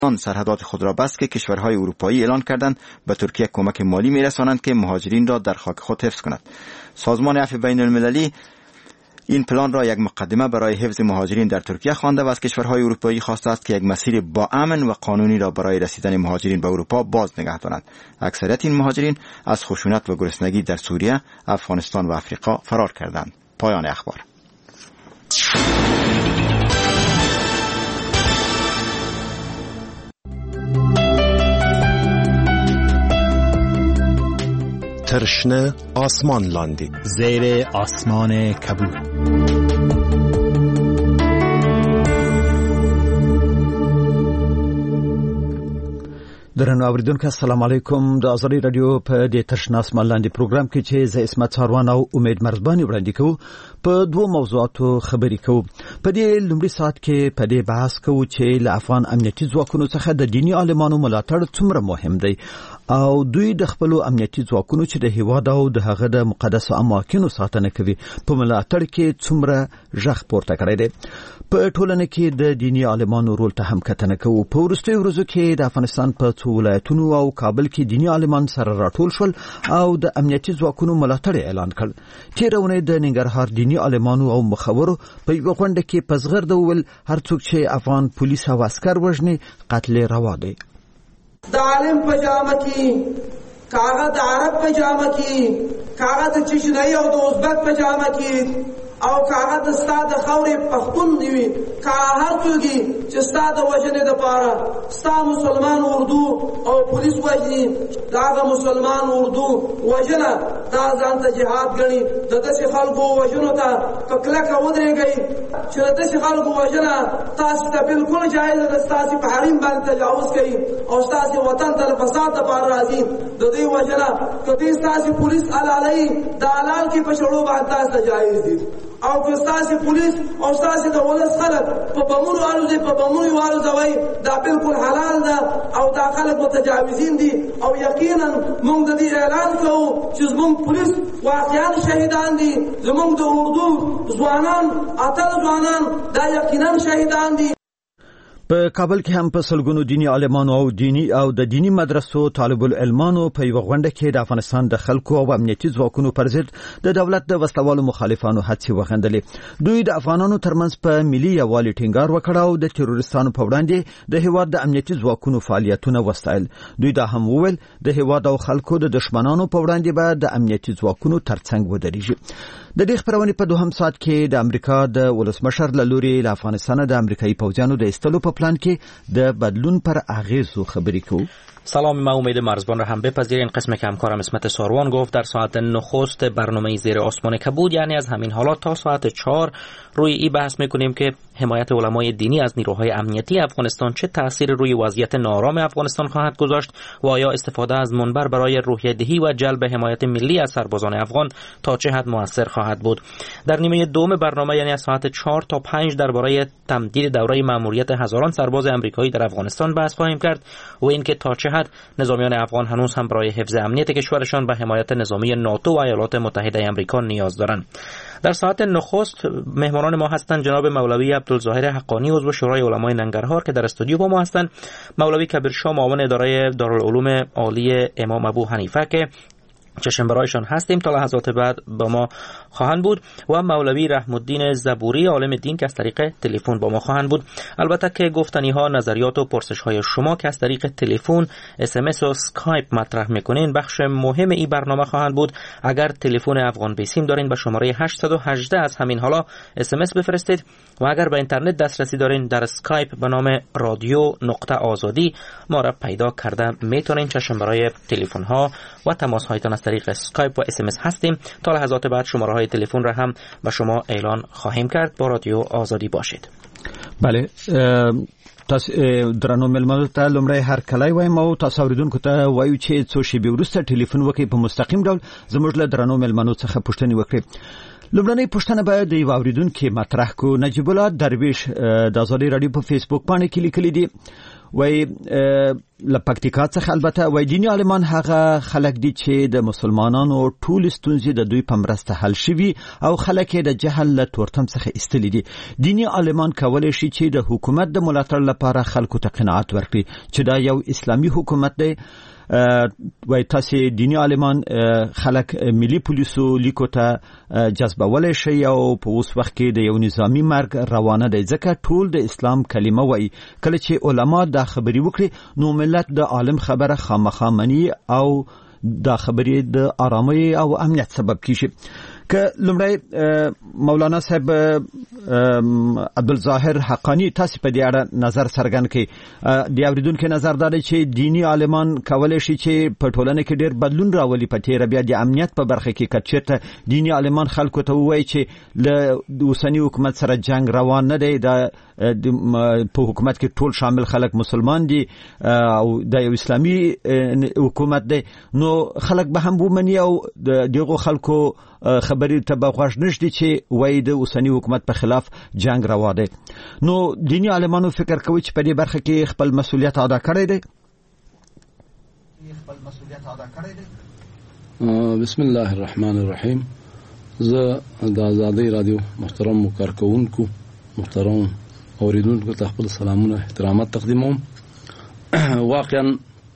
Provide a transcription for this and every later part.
آن سرحدات خود را بست که کشورهای اروپایی اعلان کردند به ترکیه کمک مالی می‌رسانند که مهاجرین را در خاک خود حفظ کند. سازمان عفو بین المللی این پلان را یک مقدمه برای حفظ مهاجرین در ترکیه خوانده و از کشورهای اروپایی خواسته است که یک مسیر با امن و قانونی را برای رسیدن مهاجرین به اروپا باز نگه دارند. اکثریت این مهاجرین از خشونت و گرسنگی در سوریه، افغانستان و آفریقا فرار کردند. پایان اخبار. ترشنه آسمان لاندی زیر آسمان کبود. درنو اوریدونکو السلام علیکم. د ازادي رادیو په د ترشنه آسمان لاندې پروګرام کې چې ز اسمت ساروان او امید مرزبانی وړاندې کوو په دوه موضوعاتو خبرې کوو. په دې لومړي ساعت کې په دې بحث کوو چې له افغان امنیتي ځواکونو څخه د دینی عالمانو ملاتړ څومره مهم دی او دوی د خپل امنیتي ځواکونو چې د هیواد او د هغه د مقدسو اماکنو ساتنه کوي په ملاتړ کې څومره ژغ پورته کړی دی. په ټولنه کې د دینی عالمانو رول ته هم کتنه کوو. په وروستیو ورځو کې د افغانستان په څو ولایتونو او کابل کې دینی عالمان سره راټول شول او د امنیتي ځواکونو ملاتړ اعلان کړ. تېره اونۍ د ننګرهار دینی عالمانو او مخورو په یوه غونډه کې په زغرده وویل هر څوک چې افغان پولیس او عسکر وژني قتل روا دی. د عالم پجامه کې کاغه د عرب پجامه کې کاغه د چشنی او د ازبک پجامه کې او کاغه د استاد خوري پختون دی کا هر څوګي چې استاد وجنه د پاره ستا مسلمان اردو او پولیس وجني داغه مسلمان اردو وجنه دا ځان ته جهاد غني د دې خلکو وجنو ته پکلک ودرېږي چې د دې خلکو وجنه تاسو ته بالکل جایز ده. تاسو په حریم باندې تجاوز کوي او تاسو وطن ته فساد د پاره راځي د دې وجنه کدي تاسو پولیس علالي د حلال کې په شړو باندې تاسو جایز دي او که ستاسو پولیس او ستاسو د ولس خلک په بمونو والوځي په بمونو والوځوي دا بالکل حلال ده او دا خلک متجاوزین دي او یقینا موږ د دې اعلان کوو چې زموږ پولیس واقعا شهیدان دي. زموږ د اردو ځوانان اتل ځوانان دا یقینا شهیدان دي. په کابل کې هم په سلګونو دینی عالمانو او د دینی مدرسو طالب العلمانو په یو غونډه کې د افغانستان د خلکو او امنیتي ځواکونو پر ضد د دولت د وسلوالو مخالفانو هڅې وغندلې. دوی د افغانانو ترمنځ په ملي یووالي ټینګار وکړ او د تروریستانو په وړاندې د هیواد د امنیتي ځواکونو فعالیتونه وستایل. دوی دا هم وویل د هیواد او خلکو د دشمنانو په وړاندې به د امنیتي ځواکونو ترڅنګ ودرېږي. د دې خبرونه په دوهم ساعت کې د امریکا د ولسمشر له لوري له افغانستان د امریکایي پوځیانو د ایستلو په پلان کې د بدلون پر اغیزو خبرې کوو. سلام، ما امید مرزبان را هم بپذیرین. قسم که همکارم اسمت ساروان گفت در ساعت نخست برنامه زیر آسمان کبود، یعنی از همین حالا تا ساعت 4 روی این بحث میکنیم که حمایت علمای دینی از نیروهای امنیتی افغانستان چه تأثیر روی وضعیت نارام افغانستان خواهد گذاشت و آیا استفاده از منبر برای روحیه دهی و جلب حمایت ملی از سربازان افغان تا چه حد مؤثر خواهد بود. در نیمه دوم برنامه یعنی از ساعت 4 تا 5 درباره تمدید دوره مأموریت هزاران سرباز آمریکایی در افغانستان بحث خواهیم کرد و اینکه تا چه حد نظامیان افغان هنوز هم برای حفظ امنیت کشورشان به حمایت نظامی ناتو و ایالات متحده آمریکا نیاز دارند. در ساعت نخست مهمانان ما هستند جناب مولوی عبدالظاهر حقانی عضو شورای علمای ننگرهار که در استودیو با ما هستند، مولوی کبیرشاه معاون اداره دارالعلوم عالی امام ابو حنیفه که چشم برایشان هستیم تا لحظات بعد با ما خواهند بود و مولوی رحم الدین زبوری عالم دین که از طریق تلفن با ما خواهند بود. البته که گفتنی ها، نظریات و پرسش های شما که از طریق تلفن، SMS و اسکایپ مطرح میکنین بخش مهم این برنامه خواهند بود. اگر تلفن افغان بیسیم دارین به شماره 818 از همین حالا SMS بفرستید و اگر به اینترنت دسترسی دارین در اسکایپ به نام رادیو نقطه آزادی ما را پیدا کرده میتونین. چشم برای تلفن ها و تماس هایتان از طریق اسکایپ و SMS هستیم. تا لحظات بعد شماره های تلفن را هم به شما اعلان خواهیم کرد. با رادیو آزادی باشید. بله، تاسو درنو ملمنو ته لمړی هر کله وایم او تاسو اوریدونکو ته وایو چې څو شی به ورسته ټلیفون وکړي په مستقیم ډول زموږ له درنو ملمنو څخه پوښتنه وکړي. لومړنۍ پوښتنه به د یو اوریدونکو مطرح کو. نجیب الله درویش د ازادي رادیو په فیسبوک باندې کې لیکلي دي، وای لپکتیکا څخه البته وای دینی عالمان هغه خلک دي چې د مسلمانانو ټول ستونزې د دوی په مرسته حل شوي او خلک د جهل له تورتم څخه ایستلي دي. دینی عالمان کولای شي چې د حکومت د ملاتړ لپاره خلکو ته قناعت ورکړي چې دا یو اسلامي حکومت دی. وای تاسو دینی عالمان خلک ملي پولیسو لیکو ته جذبولای شي او په اوس وخت کې د یو نظامی مرګ روانه دی ځکه ټول د اسلام کلمه وای. کله چې علما دا خبري وکړي نو ملت د عالم خبره خامخا مني او دا خبرې د آرامۍ او امنیت سبب کیږي. که لمړی مولانا صاحب عبدالظاهر حقانی تاسو په دې اړه نظر څرګند کړئ. د اوریدونکو نظر دا دی چې دینی عالمان کولای شي چې په ټولنه کې ډېر بدلون راولي په تیر بیا د امنیت په برخه کې کچته دینی عالمان خلکو ته وایي چې له اوسنی حکومت سره جنگ روان نه دی. د په حکومت کې ټول شامل خلک مسلمان دي او د یو اسلامي حکومت دی نو خلک به هم ومني او دغه خلکو خبرې ته به غوږ نشدي چې وای د اوسنی حکومت په خلاف جنگ روا دی. نو دینی عالمانو فکر کوي چې په دې برخه کې خپل مسؤلیت ادا کړی دی. بسم الله الرحمن الرحیم. زه د آزادۍ رادیو محترم کارکونکو محترم اوریدونکو ته خپل سلامونه احترامات تقدیموم. واقعا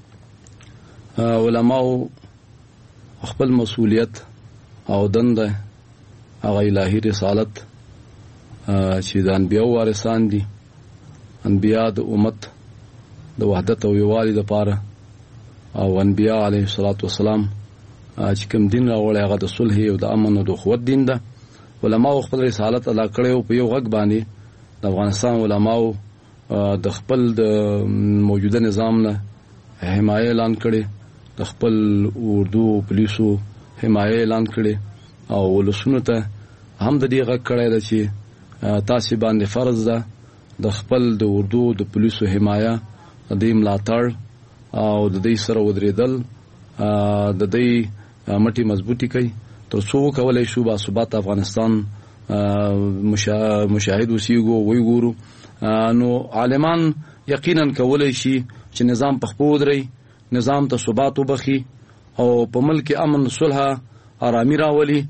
علماو خپل مسؤلیت او دنده هغه الهی رسالت چې د انبیاء وارثان دي، انبیاء د امت د وحدت او یووالي لپاره او انبیاء علیه الصلاۃ والسلام چې کوم دین راوړی هغه د صلح او د امن او د قوت دین ده. علماو خپل رسالت ادا کړی او په یو غږ باندې د افغانستان علماو د خپل د موجوده نظام نه حمایه اعلان کړي، د خپل اردو پولیسو حمایه اعلان کړي او ولسونو ته هم د دې غږ کړی ده چې تاسو باندې فرض ده د خپل د اردو د پولیسو حمایه د دې ملاتړ او د دې سره ودرېدل د دې مټي مضبوطی کوي تر څو کولای شو با ثبات افغانستان مشاهد وسیګو وی ګورو. نو عالمان یقینا کولای شي چې نظام په خپل دري نظام ته ثبات وبخي او په ملک امن صلح آرامي راولي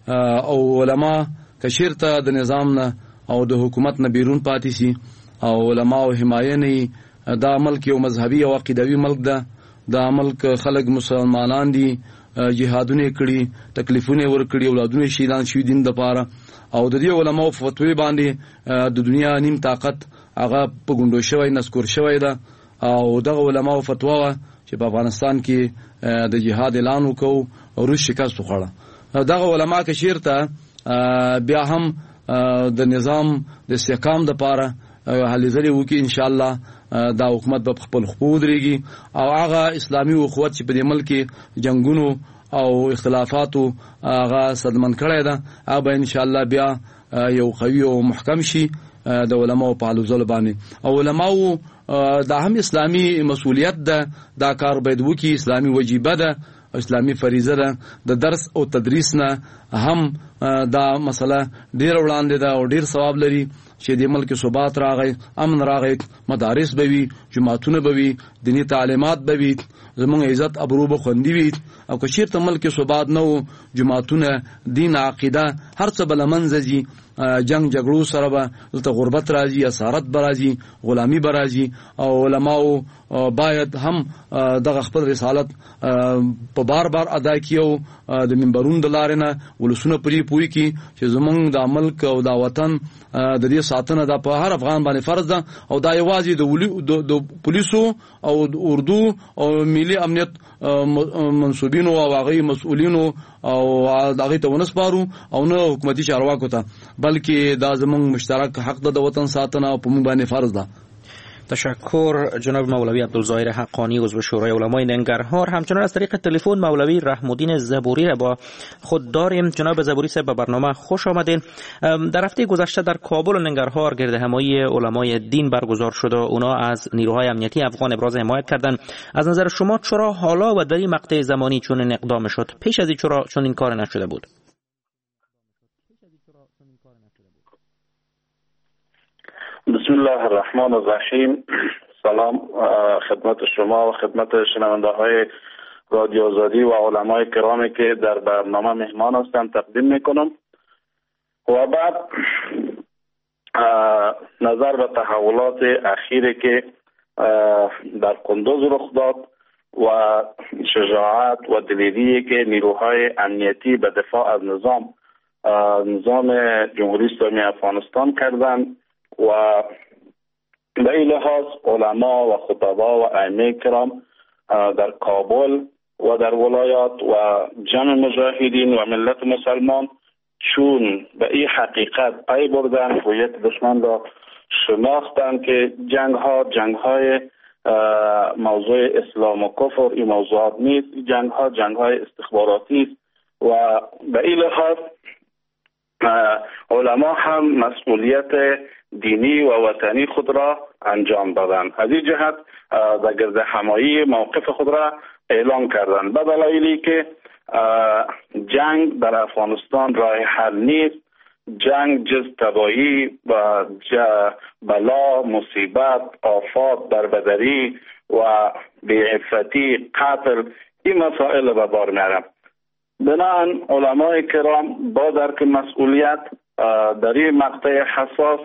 او علما کشیرته د نظام نه او د حکومت نه بیرون پاتې شي او علما او حمایه نه دا ملک یو مذهبي او عقیدوي ملک ده. دا ملک خلک مسلمانان دي، جهادونه کړي، تکلیفونه ور کړي، اولادونه شهیدان شوي دین د پاره او د دې علماء فتوی باندې د دنیا نیم طاقت هغه په ګوندو شوی نسکور شوی ده او دغه علماء فتوا چې په افغانستان کې د جهاد اعلان وکاو او روس شکست وخوړه. دغه علماء کشیرته بیا هم د نظام د استحکام د پاره هلې ځلې وکي ان شاء الله دا حکومت به خپل خپل درېږي او هغه اسلامي اخوت چې په دې ملک کې جنگونو او اختلافاتو هغه صدمن کړی ده هغه ان شاء الله بیا یو قوي او محکم شي د علماء په حلول باندې. او علماء دا هم اسلامي مسؤلیت ده، دا کار باید وکي، اسلامي وجیبه ده، اسلامي فریضه ده. د درس او تدریس نه هم دا مسله ډیر وړاندې ده او ډیر ثواب لري چې د ملک ثبات راغی، امن راغی، مدارس به وي، جماعتونه به وي، دینی تعلیمات به وي، زموږ عزت ابرو به خوندي وي. او که چیرته ملک ثبات نه و، جماعتونه، دین، عقیده هر څه بل منځي، جنگ جګړو سره به دلته غربت راځي، اسارت به راځي، غلامی به راځي. او علماو باید هم دغه خپل رسالت په بار بار ادا کیو د منبرونو د لارې نه ولسونه پری پوي کی چې زمونږ د ملک او د وطن د دې ساتنه د په هر افغان باندې فرض ده او دا یوازې د پولیسو او د اردو او ملي امنیت منسوبینو او هغه مسؤلینو او هغه ته ونسپارو او نه حکومتي چارواکو ته، بلکې دا زمونږ مشترک حق ده د وطن ساتنه او په موږ باندې فرض ده. تشکر جناب مولوی عبدالظاهر حقانی عضو شورای علمای ننگرهار. همچنان از طریق تلفن مولوی رحم‌الدین زبوری را با خود داریم. جناب زبوری صاحب به برنامه خوش آمدین. در هفته گذشته در کابل و ننگرهار گردهمایی علمای دین برگزار شد و اونا از نیروهای امنیتی افغان ابراز حمایت کردند. از نظر شما چرا حالا و در این مقطع زمانی چنین اقدام شد؟ پیش از این چرا چنین کار نشده بود؟ بسم الله الرحمن الرحیم. سلام خدمت شما و خدمت شنونده های رادیو آزادی و علمای کرامی که در برنامه مهمان هستند تقدیم میکنم. و بعد نظر به تحولات اخیری که در قندوز رخ داد و شجاعت و دلیری که نیروهای امنیتی به دفاع از نظام جمهوری اسلامی افغانستان کردند و به این لحاظ علما و خطبا و ائمه کرام در کابل و در ولایات و جمع مجاهدین و ملت مسلمان چون به این حقیقت پی بردن هویت دشمن را شناختن که جنگ های موضوع اسلام و کفر این موضوعات نیست، جنگ های استخباراتی است و به این لحاظ علما هم مسئولیت دینی و وطنی خود را انجام دادند. از این جهت در گرد همایی موقف خود را اعلام کردند به دلایلی که جنگ در افغانستان راه حل نیست. جنگ جز تباهی و بلا، مصیبت، آفات، دربدری و بی‌عفتی، قتل این مسائل به بار میارد. بنابراین علمای کرام با درک مسئولیت در این مقطع حساس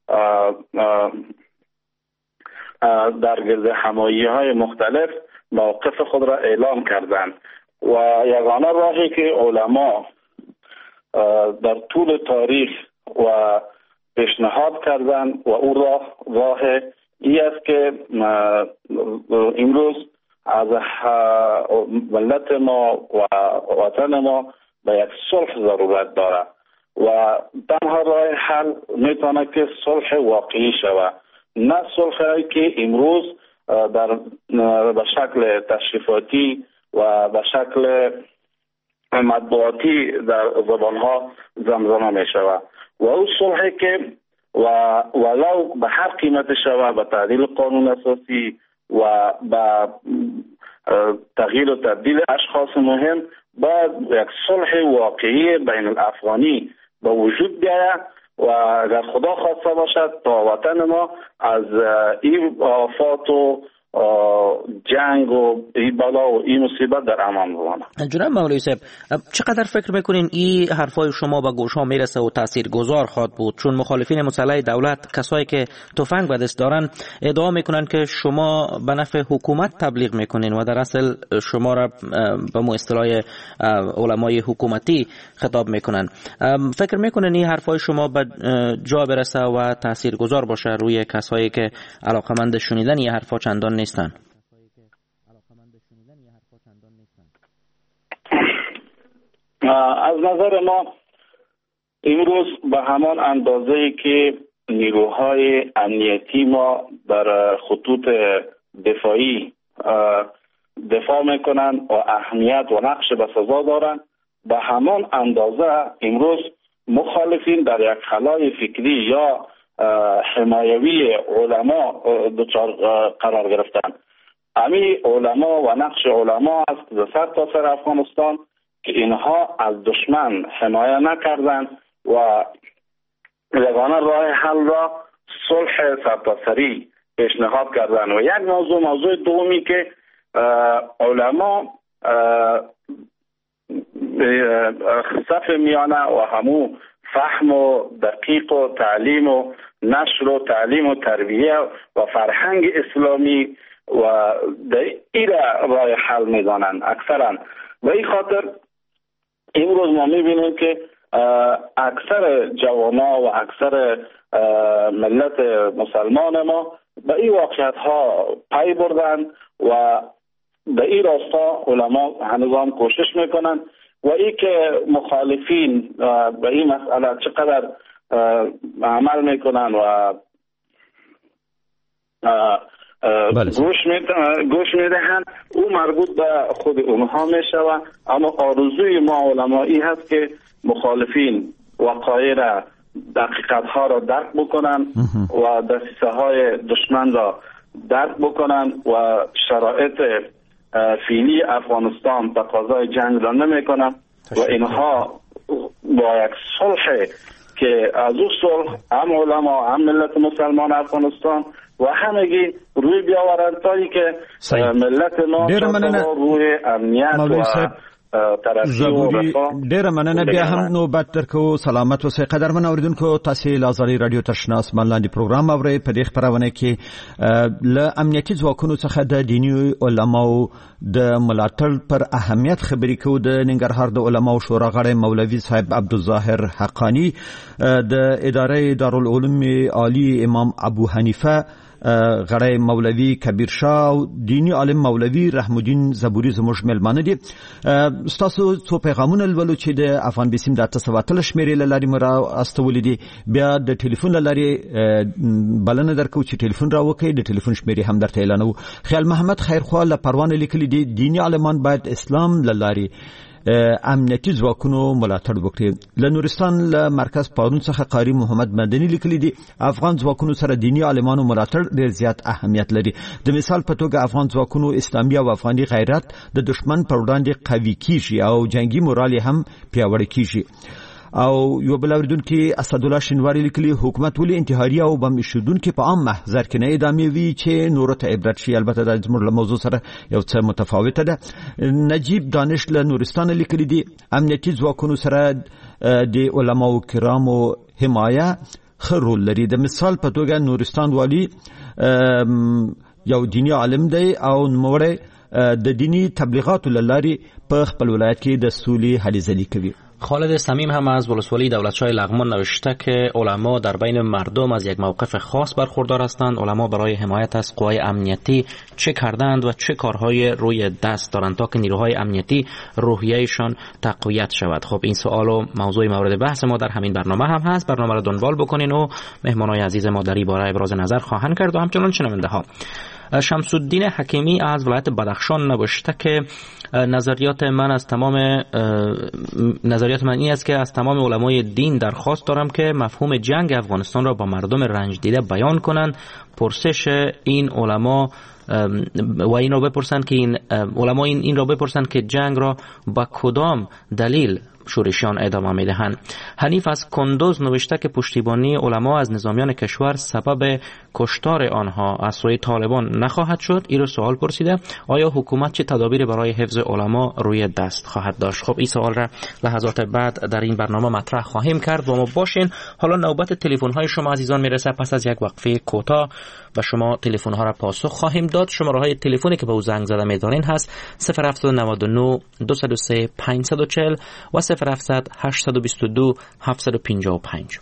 در گرد همایی های مختلف موقف خود را اعلام کردند و یگانه راهی که علما در طول تاریخ و پیشنهاد کردند و او راه ای است که امروز از ملت ما و وطن ما به یک صلح ضرورت دارد و تنها راه حل میتونه که صلح واقعی شود، نه صلحی که امروز به شکل تشریفاتی و به شکل مطبوعاتی در زبانها زمزمه می شود و اون صلحی که ولو به هر قیمت شود به تعدیل قانون اساسی و به تغییر و تبدیل اشخاص مهم باید یک صلح واقعی بین الافغانی به وجود بیاید و اگر خدا خواسته باشد تا وطن ما از این آفات و جنگ و این بلا و این مصیبت در امان بمانه. جناب مولوی صاحب، چقدر فکر میکنین این حرفای شما به گوش ها میرسه و تاثیرگذار خواهد بود؟ چون مخالفین مسلح دولت، کسایی که تفنگ به دست دارن، ادعا میکنن که شما به نفع حکومت تبلیغ میکنین و در اصل شما را به اصطلاح علمای حکومتی خطاب میکنن. فکر میکنین این حرفای شما به جا برسه و تاثیرگذار باشه روی کسایی که علاقمند شنیدن این حرفا چندان نیستن؟ از نظر ما امروز به همان اندازه‌ای که نیروهای امنیتی ما در خطوط دفاعی دفاع میکنن و اهمیت و نقش به سزا دارن، به همان اندازه امروز مخالفین در یک خلای فکری یا حمایوی علما دچار قرار گرفتن. همین علما و نقش علما است در سر تا سر افغانستان که اینها از دشمن حمایه نکردند و یگانه راه حل را صلح سرتاسری پیشنهاد کردند. و یک موضوع دومی که علما صف میانه و همو فهم و دقیق و تعلیم و نشر و تعلیم و تربیه و فرهنگ اسلامی و این راه حل میدانند اکثرا. و این خاطر امروز ما میبینیم که اکثر جوانا و اکثر ملت مسلمان ما به این واقعیت ها پی بردن و به این راستا علما هنوز کوشش میکنن و این که مخالفین به این مسئله چقدر عمل میکنن و گوش میدهند او مربوط به خود اونها میشود. اما آرزوی ما علمایی هست که مخالفین وقایع را، دقیقت ها را درک بکنن و دسیسه های دشمن را درک بکنن و شرایط فعلی افغانستان تقاضای جنگ را نمیکنن و اینها با یک صلح که از او صلح هم علما هم ملت مسلمان افغانستان و همگی روی بیاورند تا اینکه ملت ما روی امنیت و زبوري ډیره مننه. بیا هم نوبت درکو. سلامت اوسئ قدرمن اوریدونکو. تاسو لازالي رادیو تشنا اسمان لاندې پروګرام اورئ. په دې خبرونه کې له امنیتي ځواکونو څخه د دیني علماو د ملاتړ پر اهمیت خبرې کوو. د ننګرهار د علماو شورا غړی مولوي صاحب عبدالظاهر حقانی، د ادارې دارالعلوم عالی امام ابو حنیفه غړی مولوي کبیر شاه او دینی عالم مولوي رحم الدین زبوري زموږ ملمانه دي. ستاسو څو پیغامونه لولو چې د افغان بیسیم د 800 شمیرې لاري مرا استولې دي. بیا د ټلیفون لاري بلنه درکو چې ټلیفون راوکي. د ټلیفون شمیرې هم درته اعلانو. خیال محمد خیرخوا له پروانه لیکلي دي دینی عالمان باید اسلام لاري امنیتي ځواکونو ملاتړ وکړي. له نورستان له مرکز پارون څخه قاری محمد مدني لیکلي دي افغان ځواکونو سره دینی عالمانو ملاتړ ډیر زیات اهمیت لري. د مثال په توګه افغان ځواکونو اسلامي او افغاني غیرت د دشمن پر وړاندې قوي کیږي او جنگي مورال هم پیاوړی کیږي. او یو بل اوریدونکو اسدالله شینواری لیکلي حکومت ولې انتحاري او بم ایښودونکو په عام محضر کې نه ادامه وی چې نور ته عبرت شي. البته د زموږ موضوع سره یو څه متفاوته ده. نجیب دانش له نورستان لیکلي دي امنیتي ځواکونو سره د علماو کرامو حمایه خرول لري. د مثال په توګه نورستان والی یو دینی عالم دی او نوموړی د دینی تبلیغاتو لاري په خپل ولایت کې د سولې هلې ځلې کوي. خالد صمیم هم از ولسوالی دولتشاه لغمان نوشته که علما در بین مردم از یک موقف خاص برخوردار هستند. علما برای حمایت از قوای امنیتی چه کردند و چه کارهای روی دست دارند تا که نیروهای امنیتی روحیه‌شان تقویت شود. خب این سوال و موضوع مورد بحث ما در همین برنامه هم هست. برنامه را دنبال بکنین و مهمانای عزیز ما در این باره ابراز نظر خواهند کرد و همچنان شنونده ها. شمس الدین حکیمی از ولایت بدخشان نوشته که نظریات من این است که از تمام علمای دین درخواست دارم که مفهوم جنگ افغانستان را با مردم رنج دیده بیان کنند. پرسش این علما و این را بپرسند که این را بپرسند که جنگ را با کدام دلیل شورشیان ادامه میدهند. حنیف از کندوز نوشته که پشتیبانی علما از نظامیان کشور سبب کشتار آنها از سوی طالبان نخواهد شد. این رو سوال پرسیده آیا حکومت چه تدابیر برای حفظ علما روی دست خواهد داشت؟ خب این سوال را لحظات بعد در این برنامه مطرح خواهیم کرد و ما باشین. حالا نوبت تلفن های شما عزیزان میرسه. پس از یک وقفه کوتاه و شما تلفن ها را پاسخ خواهیم داد. شماره های تلفنی که به او زنگ زده می‌دارین هست 0799 203 540 و 0700 822 755.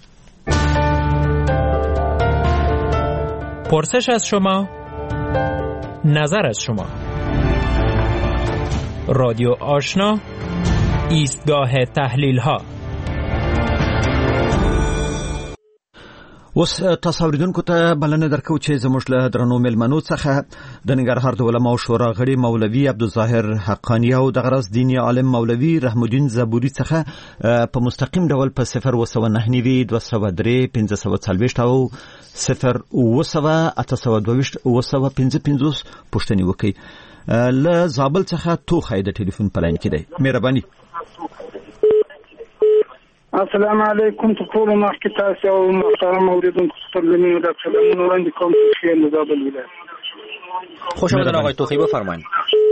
پرسش از شما، نظر از شما. رادیو آشنا، ایستگاه تحلیل ها. اوس تاسو اوریدونکو ته بلنه درکو چې زموږ له درنو ملمنو څخه د ننګرهار د علماو شورا غړي مولوي عبدالظاهر حقانی او د غرض دینی عالم مولوي رحم الدین زبوري څخه په مستقیم ډول په 019 203 540 او 0 پوښتنه وکړي. له زابل څخه توخی د ټلیفون په لاین کې دی. مهرباني. السلام علیکم ټول مخکې تاسو او محترم اوریدونکو سلامونه د سلامونه وړاندې کوم چې له زابل ولایت. خوش آمدید آقای توخی، بفرمایید.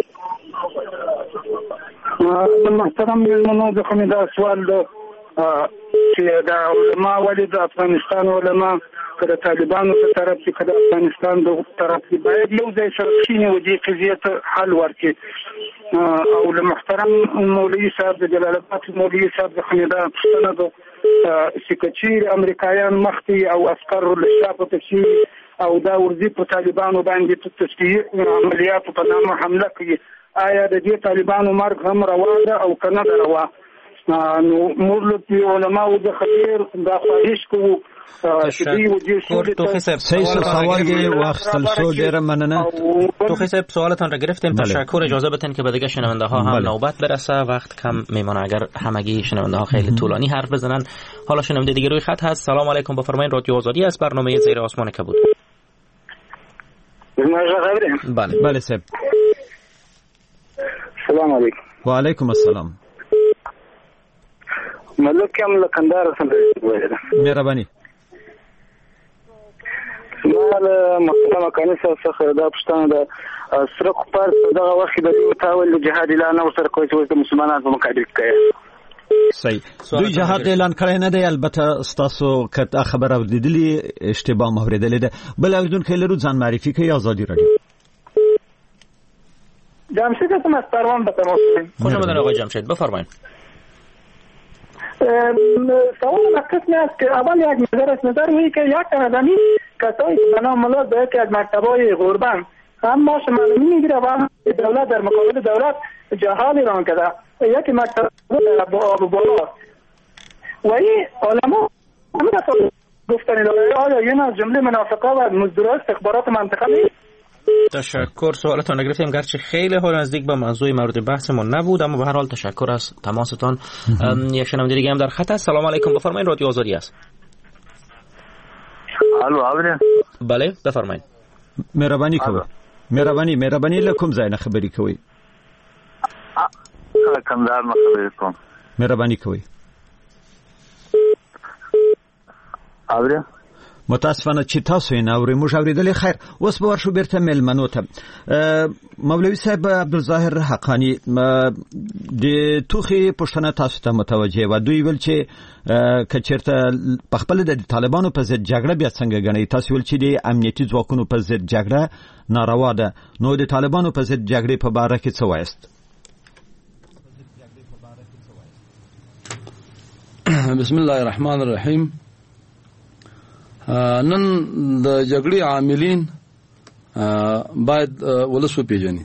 محترم ملمنو د کوم دا سوال ده چې د علما ولې د افغانستان علما کله طالبانو په طرف کې کله افغانستان د طرف کې باید یو ځای سره کینې و دې قضیه ته حل ورکړي. او له محترم مولوي صاحب د جلال آباد مولوي صاحب د خندا پښتنه د سکچیر امریکایان مختی او عسكر له شاپه تشي او دا ورځي په طالبانو باندې په تشکیل عملیات په نامه حمله کوي. آیا د دې طالبانو مرګ هم روا ده او کنه روا؟ نو موږ له علماء د خبير د خواهش کوو توخی صاحب سوال دی واخستل شو. ډیره مننه توخی صاحب، سوالتان را گرفتیم. تشکر. اجازه بدین که به دیگه شنونده ها هم نوبت برسه. وقت کم میمونه اگر همگی شنونده ها خیلی طولانی حرف بزنن. حالا شنونده دیگه روی خط هست. سلام علیکم، بفرمایید. رادیو آزادی است، برنامه زیر آسمان کبود. بله بله صاحب. سلام علیکم. و علیکم السلام. ملک هم لکندار سره مهرباني. ما له محترم کاني څخه دا پښتنه ده سره پر دغه وخت د متاول جهاد اعلان او سره کوي چې د مسلمانانو په مقابل کې صحیح دوی جهاد اعلان کړی نه دی البته ستاسو کته خبر اوریدلې اشتباه موریدلې ده بل اذن کې لرو ځان معرفي کوي آزادي رادیو جمشید هستم از پروان به تماس. خوش آمدید آقای جمشید بفرمایید. سوال قسمی است که اول یک نظر ہوئی که یک آدمی کسایی که بنا ملاد به یکی از مکتبای غربن هم ماش معلومی میگیره و دولت در مقابل دولت جهاد اعلان کرده یکی مکتب آب بالا و این علما همه دفعه گفتن آیا این از جمله منافقا و مزدورای استخبارات منطقه نیست؟ تشکر سوالتان نگرفتیم گرچه خیلی حال نزدیک به موضوع مورد بحثمون نبود اما به هر حال تشکر از تماستان. یک شنونده دیگه هم در خط است. سلام علیکم بفرمایید رادیو آزادی است. الو آبره بله بفرمایید. مهربانی کوئ مهربانی لکم زاینه خبري کوي کمدار ما خبري کوم مهربانی کوئ اوره متاسفانه چې تاسو یې ناوري موږ اوریدلې خیر اوس به ورشو بیرته ملمنو ته مولوي صاحب عبدالظاهر حقانی د توخي پښتنه تاسو ته متوجه و دوی ول چې کچرته په خپل د طالبانو په ضد جګړه بیا څنګه غني تاسو ول چې د امنیتي ځواکونو په ضد جګړه ناروا ده نو د طالبانو په ضد جګړې په باره کې څه وایست؟ بسم الله الرحمن الرحیم. نن د جګړې عاملین باید ولسو پیژني.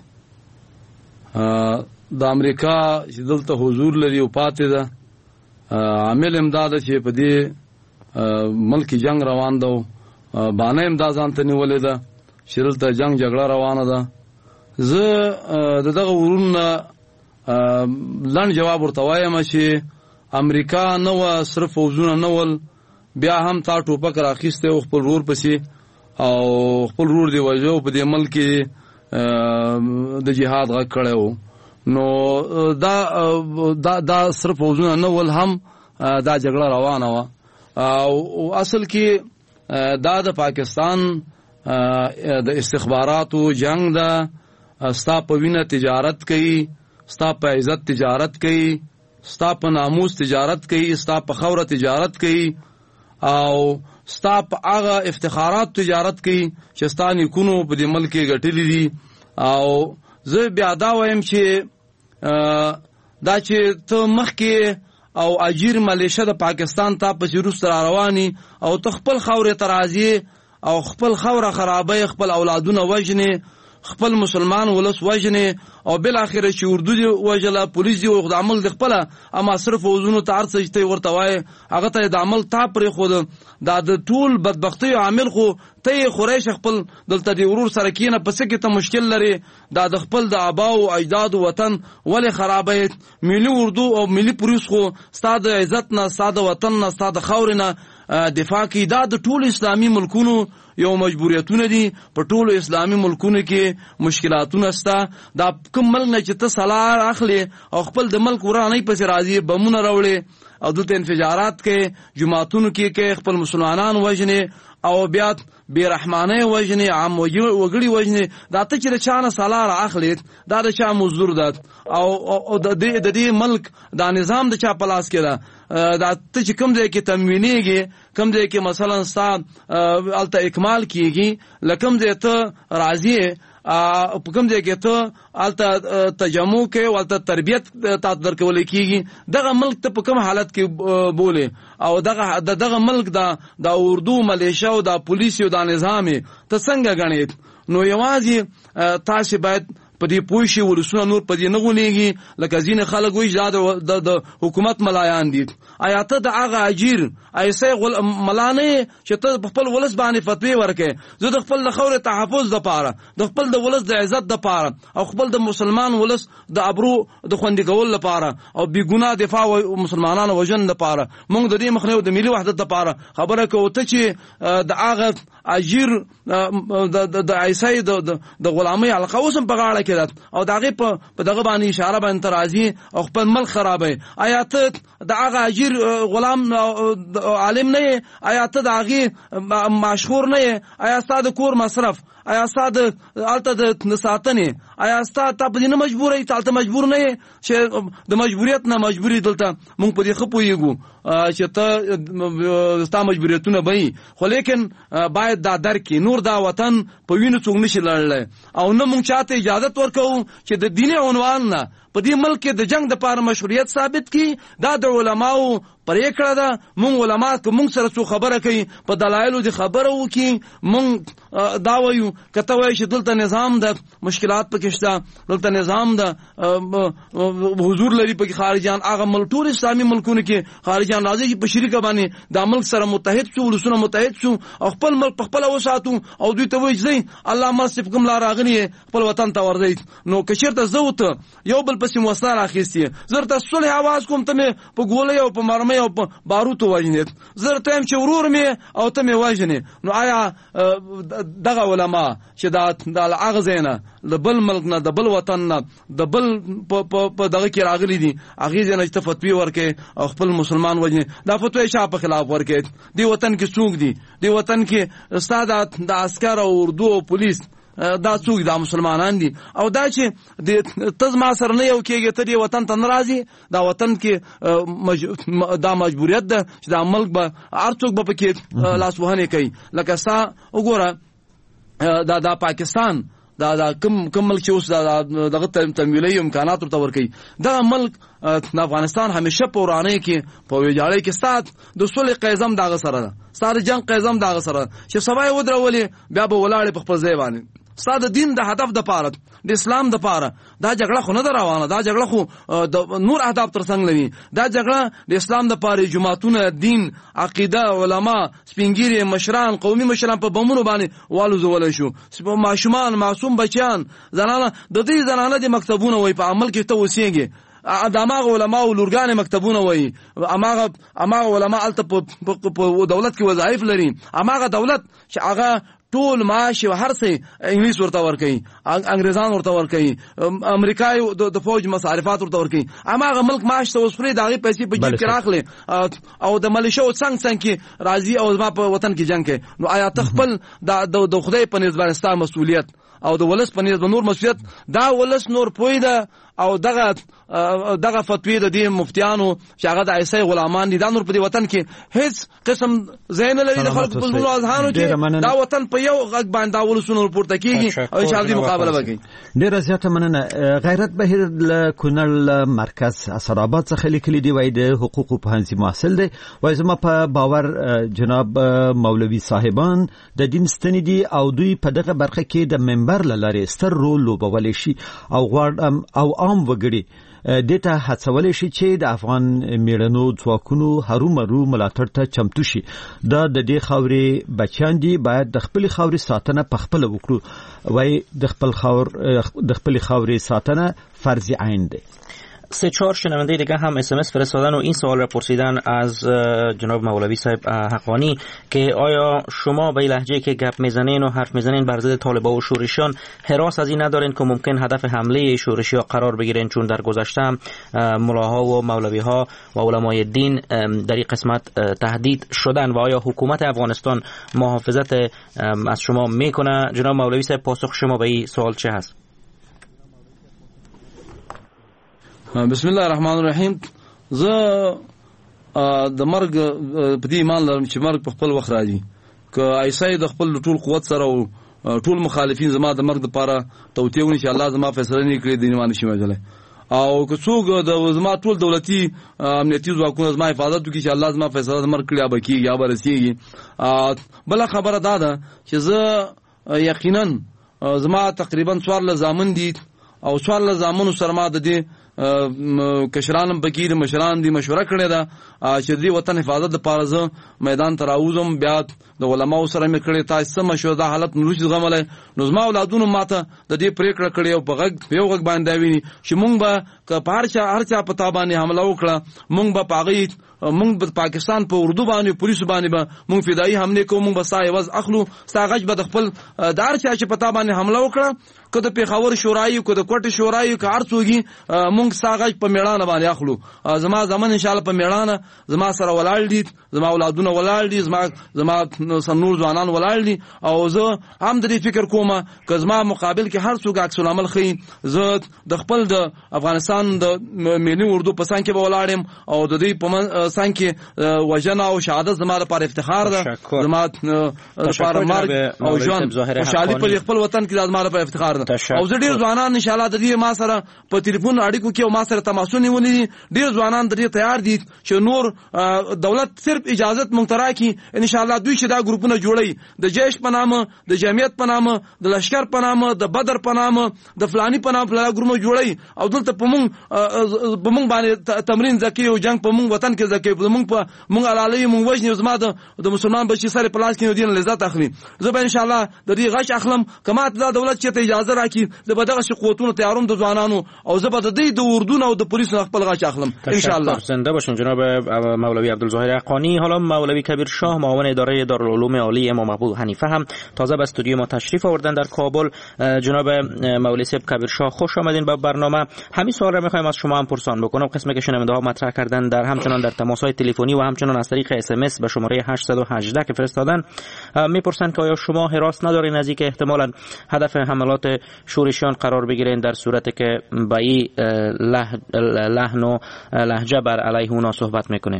د امریکا چې دلته حضور لري او پاتې ده عامل امداد چې په دې ملک جنگ روان ده باندې امداد ځانته نیولې ده چې دلته جنگ جګړه روانه ده. زه دغه ورونه لن جواب ورته وایم چې امریکا نو صرف فوزونه نول بیا هم تا ټوپک راخیسته او خپل رور پسې او خپل رور دی وجو په دې ملک د جهاد غږ کړو نو دا صرف فوزونه نول هم دا جګړه روانه و او اصل کې دا د پاکستان د استخباراتو جنگ دا ستا په وینه تجارت کوي ستا په عزت تجارت کوي ستا په ناموس تجارت کوي ستا په خوره تجارت کوي او ستا په هغه افتخارات تجارت کوي چې ستا نیکونو په دې ملک کې ګټلې دي. او زه بیا دا وایم چې دا چې ته مخکې او اجیر ملیشه د پاکستان ته په روس تر رواني او ته خپل خوره ترازی او خپل خوره خرابې خپل اولادونه وژنې خپل مسلمان ولس وژنې او بل اخر چې اردو دی وجله پولیس دی او د عمل د خپل اما صرف وزونو ته ارڅشته ورته وای هغه ته د عمل تا پرې خود دا د ټول بدبختی عامل خو ته خوريش خپل دلته دی ورور سره کینه پس کې ته مشکل لري دا د خپل د آبا او اجداد وطن ولې خرابې ملي اردو او ملي پولیس خو ستاد عزت نه ستاد وطن نه ستاد خورنه دفاع کی دا د ټول اسلامي ملکونو یو مجبوریتونه دي په ټولو اسلامي ملکونو کې مشکلاتونه ستا دا کوم ملک نه چې ته سلار اخلي او خپل د ملک ورانه پسې راځي بمونه راوړي او دلته انفجارات کې جماعتونو کې خپل مسلمانان وژني او بیا بیرحمانه وژني عام وګړي وژني دا ته چې چانه سلار اخلي دا د چا مزدور ده او د دې ملک دا نظام د چا پلاس کې ده دا ته چې کوم ځای کې تموینېږي کوم ځای کې مثلا ستا الته اکمال کیږي لکم ځای ته راځي په کوم ځای کې ته الته تجمع کې او الته تربیت تا درکول کیږي دغه ملک ته په کوم حالت کې بوله او دغه ملک دا اردو ملیشه او دا پولیس او دا نظام ته څنګه غنیت نو یوازې تاسو باید په دې پوښي ولسونه نور په دې نه غونېږي لکه ځینې خلک وایي د حکومت ملایان دي آیات د هغه اجیر ایسه ملانه چې ته خپل ولس باندې فتوی ورکې زه د خپل خور تحفظ د پاره د خپل د ولس د عزت د پاره او خپل د مسلمان ولس د ابرو د خوندګول لپاره او بی ګناه دفاع او مسلمانانو وجن لپاره موږ د دې مخنیو د ملي وحدت لپاره خبره کوو ته چې د هغه اجیر د عیسی د غلامۍ حلقه اوس هم په غاړه کې ده او د هغې په دغه باندې اشاره باندې ته راځي او خپل ملک خرابوي. آیا ته د هغه اجیر غلام عالم نه یې؟ آیا ته د هغې مشهور نه یې؟ آیا ستا د کور مصرف، آیا ستا د هلته د ساتنې، آیا ستا ته په دې نه مجبوره یې؟ ته هلته مجبور نه یې چې د مجبوریت نه مجبوري دلته موږ په دې ښه پوهېږو چې ته ستا مجبوریتونه به وي، خو لیکن باید دا درک کړي نور دا وطن په وینو څوک نشي لړلی او نه موږ چاته اجازت ورکوو چې د دیني عنوان نه په دې ملک کې د جنگ دپاره مشروعیت ثابت کړي. دا د علماو پرېکړه ده. مونږ علما که مونږ سره څو خبره کوي په دلایلو دې خبره وکړي، مونږ دا وایو که ته وایي چې دلته نظام د مشکلات پکې شته، دلته نظام د حضور لري پکې خارجیان، هغه ټول اسلامي ملکونو کې خارجیان راځي چې په شریکه باندې دا ملک سره متحد شو، ولسونه متحد شو او خپل ملک په خپله وساتو او دوی ته وایي ځئ الله ماسې په کوم لار راغلي خپل وطن ته ورځئ. نو که چېرته زه ورته یو بل پسې وسله راخیستې، زه درته صلح آواز کوم، ته مې په ګولۍ او په مرمۍ او په باروتو وژنې، زه درته یم چې ورور مې او ته مې وژنې. نو آیا دغه علما چې د هغه ځای نه د بل ملک نه د بل وطن نه د بل په دغه کې راغلي دي هغې ځای نه چې ته فتوی ورکړې او خپل مسلمان وژنې، دا فتوی چا په خلاف ورکړې؟ دې وطن کې څوک دي؟ دې وطن کې ستا د عسکر او اردو او پولیس دا څوک دا مسلمانان دي. او دا چې ته زما سره نه یو کېږي، ته دې وطن ته نه راځي، دا وطن کې دا مجبوریت ده چې دا ملک به هر څوک به پکې لاسوهنې کوي. لکه ستا وګوره دا پاکستان دا کم ملک چې اوس دغه تمویلي امکانات ورته ورکوي، دغه ملک د افغانستان همیشه په ورانۍ کې په ویجاړۍ کې ستا د صلح قیضم د هغه سره ده، ستا د جنګ قیضم د هغه سره ده چې سبا یې ودرولې بیا به ولاړې په خپل ځای باندې. ستا د دین د هدف دپاره د اسلام دپاره دا جګړه خو نه ده روانه، دا جګړه خو د نور اهداف تر څنګ لري. دا جګړه د اسلام دپاره جماعتونه، دین، عقیده، علما، سپینګیري مشران، قومي مشران په بمونو باندې والوزولی شو، ماشومان، معصوم بچیان، زنانه، د دې زنانه د مکتبونه وایي په عمل کې ته اوسېږي، د هماغه علما او لورګانې مکتبونه وایي، هماغه علما هلته په دولت کې وظایف لري، هماغه دولت چې هغه ټول معاش او هر څه انګلیس ورته ورکوي، انګریزان ورته ورکوي، امریکای د فوج مصارفات ورته ورکوي، هماغه ملک معاش ته اوس خوري، د هغې پیسې په جیب کې راخلي او د ملیشو څنګ کې راځي او زما په وطن کې جنګ کوي. نو آیا ته خپل د خدای په نسبت باندې ستا مسؤلیت او د ولس په نسبت نور مسؤلیت، دا ولس نور پوی ده او دغه فتوی د دې مفتیانو چې هغه د عیسی غلامان دي، دا نور په دې وطن کې هیڅ قسم ځای نه لري د خلکو په زړونو اذهانو کې. دا وطن په یو غږ باندې دا ولسونه پورته کېږي او انشاءالله مقابله وکړي. ډېره زیاته مننه. غیرت بهیر له کونړ مرکز اسراباد څخه لیکلي دي، وایي د حقوقو پوهنځي محصل دی، وایي زما په باور جناب مولوي صاحبان د دین ستنې دي او دوی په دغه برخه کې د منبر له لارې ستر رول لوبولی شي او عام وګړي دې ته هڅولی شي چې د افغان میړنو ځواکونو هرومرو ملاتړ ته چمتو شي. دا د دې خاورې بچیان دي، باید د خپلې خاورې ساتنه پخپله وکړو. وایي د خپلې خاورې ساتنه فرض عین دی. 3-4 شنونده دیگه هم SMS فرستادن و این سوال را پرسیدن از جناب مولوی صاحب حقانی که آیا شما به لهجه که گپ میزنین و حرف میزنین بر ضد طالبان و شورشیان هراس از این ندارین که ممکن هدف حمله شورشیان قرار بگیرین؟ چون در گذشته ملاها و مولوی ها و علمای دین در این قسمت تهدید شدن و آیا حکومت افغانستان محافظت از شما میکنه؟ جناب مولوی صاحب پاسخ شما به این سوال چه هست؟ بسم الله الرحمن الرحیم. زه د مرګ په دې ایمان لرم چې مرګ په خپل وخت راځي. که عیسی د خپل ټول قوت سره او ټول مخالفین زما د مرګ لپاره توطیه ونی چې الله زما فیصله نه کړي دین باندې شي مجله او که څوک د زما ټول دولتي امنیتي ځواکونه زما حفاظت وکړي چې الله زما فیصله د مرګ کړي یا بکیږي یا برسیږي. بل خبره دا ده چې زه یقینا زما تقریبا 14 زامن دي او 14 زامنو سره ما د دې کشرانم بکیر مشران دی مشوره کړې ده چې دې وطن حفاظت لپاره زه میدان ته راوځم. بیا د علماو سره مې کړې تاسو مشوره دا حالت نوښ زغملای نو زما اولادونو ماته د دې پریکړه کړې او په یو غږ باندې ویني چې مونږ به که په هر چا په تا باندې حمله وکړه مونږ به پاغې مونږ په پاکستان په اردو باندې پولیسو باندې به مونږ فدایي حمله کوو، مونږ به سایواز اخلو، ساغج به د خپل دار چې پتا باندې حمله وکړه، که د پیښور شورای که د کوټ شورای که ارڅوږي، مونږ ساغج په میړانه باندې اخلو. زما زمون ان شاء الله په میړانه زما سره ولاړ دي، زما اولادونه ولاړ دي، زما نور ځوانان ولاړ دي، او زه هم د دې فکر کوم که زما مقابل کې هر څوک عکس العمل خي، زه د خپل د افغانستان د ملي اردو په څنګ کې به ولاړم، او د دې په څنګ کې وجنه او شهادت زما لپاره افتخار ده، زما لپاره مرګ او ژوند خوشحالي په خپل وطن کې زما لپاره افتخار ده. او زه ډیر ځوانان ان شاء الله د دې ما سره په ټلیفون اړیکو کې او ما سره تماسونه ونیولي، ډیر ځوانان د دې تیار دي چې نور دولت صرف اجازه مونږ تراکي ان شاء الله دوی چې دا ګروپونه جوړي د جیش په نامه، د جمعیت په نامه، د لشکر په نامه، د بدر په نامه، د فلانی په نامه فلانه ګروپونه جوړي، او دلته په مونږ باندې تمرین زکی او جنگ په مونږ وطن کې زکی، په مونږ علالي مونږ وژني، زما د مسلمان بچی سره په لاس کې دین لذت اخلي. زه به ان شاء الله د دې غش اخلم، کما ته دولت چې ته اجازه راکړي د بدغه قوتونو تیاروم د ځوانانو، او زه به د دې د اردو او د پولیسو خپل غش اخلم ان شاء الله. زنده باشین جناب مولوی عبدالظاهر حقانی. حالا مولوی کبیر شاه معاون اداره دارالعلوم عالی امام ابو حنیفه هم تازه به استودیو ما تشریف آوردن در کابل. جناب مولوی صاحب کبیر شاه خوش آمدین به برنامه. همین سوال را می‌خوایم از شما هم پرسان بکنم، قسمی که شنونده‌ها مطرح کردن در همچنان در تماس‌های تلفنی و همچنان از طریق اس ام اس به شماره 818 که فرستادن میپرسن که آیا شما حراس ندارین از اینکه احتمالاً هدف حملات شورشیان قرار بگیرین در صورتی که با این لحن و لهجه بر علیه اونا صحبت میکنین؟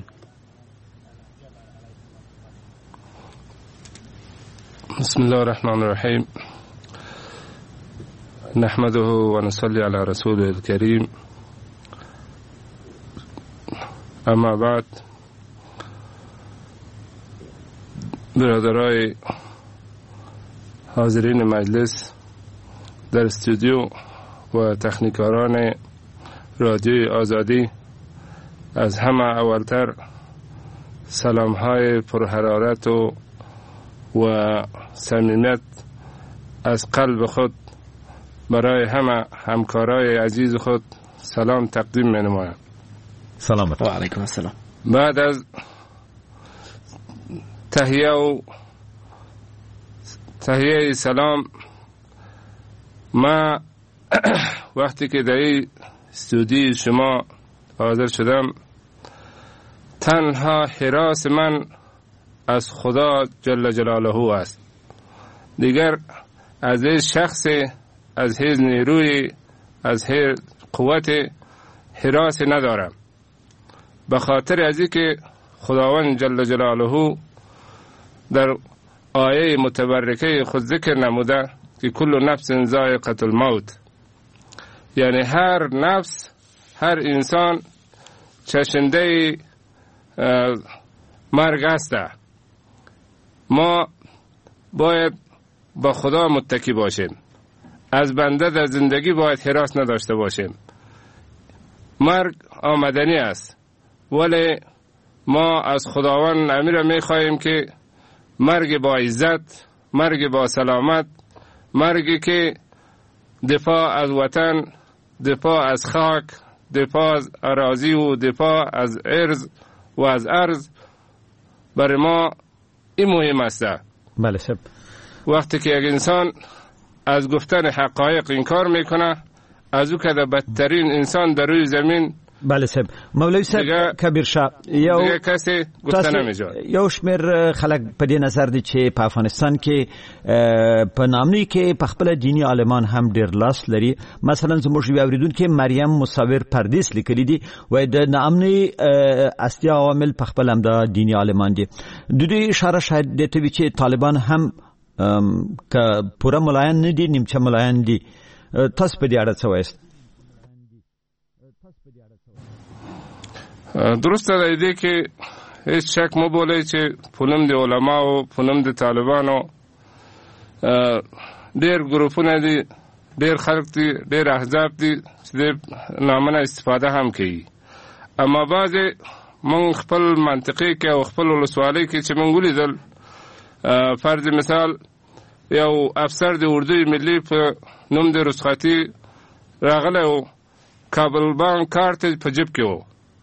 بسم الله الرحمن الرحیم، نحمده و نصلی علی رسول الکریم، اما بعد. برادرای حاضرین مجلس در استودیو و تکنیکاران رادیوی آزادی، از همه اولتر سلام‌های پرحرارت و صمیمیت از قلب خود برای همه همکارای عزیز خود سلام تقدیم می‌نمایم. سلامت. و علیکم السلام. بعد از تحیه سلام، ما وقتی که در این استودیوی شما حاضر شدم، تنها حراس من از خدا جل جلاله است. دیگر از هیچ شخص، از هیچ نیروی، از هیچ قوت حراس ندارم، به خاطر از اینکه خداوند جل جلاله در آیه متبرکه خود ذکر نموده که کل نفس ذائقة الموت، یعنی هر نفس، هر انسان چشنده مرگ است. ما باید با خدا متکی باشیم، از بنده در زندگی باید حراس نداشته باشیم. مرگ آمدنی است، ولی ما از خداوند امیر میخواهیم که مرگ با عزت، مرگ با سلامت، مرگی که دفاع از وطن، دفاع از خاک، دفاع از اراضی و دفاع از ارض و از ارض برای ما این مهم است. بله شب. وقتی که یک انسان از گفتن حقایق انکار میکنه، از او که بدترین انسان در روی زمین. بله صاحب. مولوی صاحب کبیر شاه یو کسی گفته نمیجواد. یو شمیر خلک په دې نظر دي چې په افغانستان کې په نامني کې په خپل دینی عالمان هم ډیر لاس لري. مثلا زموږ یو اوریدونکو مریم مصور پردیس لیکلی دي و د نامني اصلي عوامل په خپل هم د دینی عالمان دي. د دې اشاره شاید د ته چې طالبان هم که پوره ملایان نه دي، نیمچه ملایان دي. تاسو په دې اړه څه وایست؟ درسته ده ایده که هیچ شک مبوله چه پولم دی علماء و پولم دی طالبان و دیر گروپونه دی، دیر خلق دی، دیر احزاب دی چه دیر نامنه استفاده هم کهی. اما بعضی من خپل منطقی که و خپل ولسوالی که چه من گولی دل فرض مثال یو افسر دی اردوی ملی په نوم دی رسخاتی راغله و کابل بانک کارت په جیب کې و،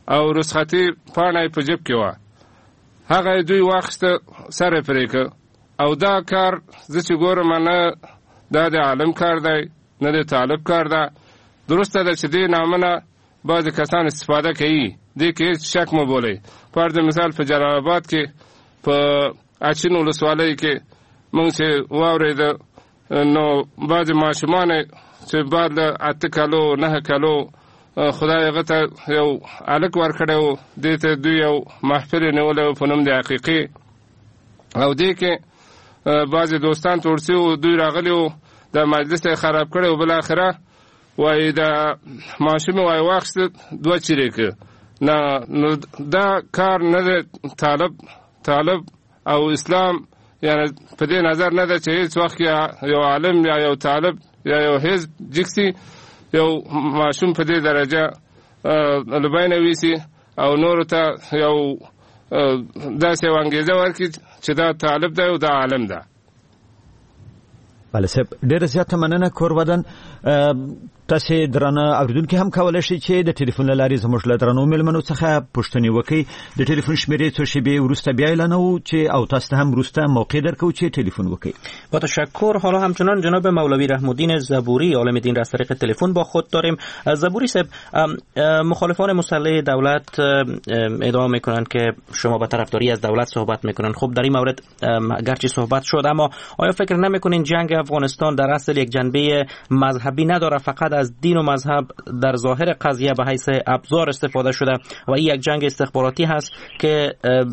او رسختی پاڼه په جیب کې و. هغه دوی واخیسته سره پرې کړ او دا کار زه چې ګورم نه دا د عالم کار دی نه د طالب کار ده. درسته ده چې دې نامه بعضې کسان استفاده کوي، دې کې هېڅ شک مه بولئ. فرض مثال په جلال آباد کې په اچین ولسوالۍ کې موږ چې واورېده نو بعضې ماشومان چې بعد له 8 کلو 9 کلو خدای هغه ته یو هلک ورکړی و، دې ته دوی یو محفل یې نیولی و په نوم د عقیقې، او دې کې بعضې دوستان ټول سوي وو، دوی راغلي وو د مجلس یې خراب کړی و. بالاخره وایي د ماشوم وایي واخیسته 2 چیرې کړه. نو دا کار نه دی طالب او اسلام، یعنی په دې نظر نه ده چې هیڅ وخت یو عالم یا یو طالب یا یو حزب جکسي یو ماشوم په دې درجه لبینه ویسي او نورو ته یو داسې یو انګېزه ورکړي چې دا طالب دی او دا عالم ده. بله صاحب، ډېره زیاته مننه. کورودن تاسې درانه اوریدونکي هم کولی شئ چې د ټلیفون له لارې زموږ له درنو مېلمنو څخه پوښتنې وکړئ. د ټلیفون شمېرې څو شېبې وروسته بیا اعلانوو چې او تاسو ته هم وروسته موقع درکوو چې ټلیفون وکړئ. با تشکر. حالا همچنان جناب مولوی رحم الدین زبوری عالم دین را از طریق تلفن با خود داریم. زبوری صاحب، مخالفان مسلح دولت ادعا میکنند که شما به طرفداری از دولت صحبت میکنند. خب در این مورد گرچه صحبت شد، اما آیا فکر نمیکنین جنگ افغانستان در اصل یک جنبه مذهبی نداره، فقط از دین و مذهب در ظاهر قضیه به حیث ابزار استفاده شده و این یک جنگ استخباراتی هست که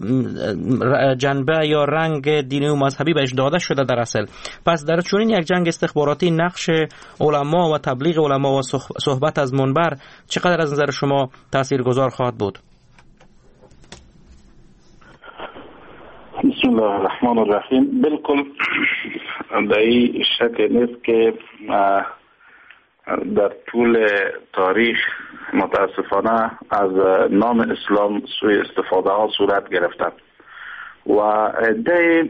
جنبه یا رنگ دینی و مذهبی بهش داده شده در اصل؟ پس در چنین یک جنگ استخباراتی نقش علما و تبلیغ علما و صحبت از منبر چقدر از نظر شما تاثیرگذار خواهد بود؟ بسم الله الرحمن الرحیم. بالکل در این شک نیست که در طول تاریخ متاسفانه از نام اسلام سوء استفاده ها صورت گرفته و عده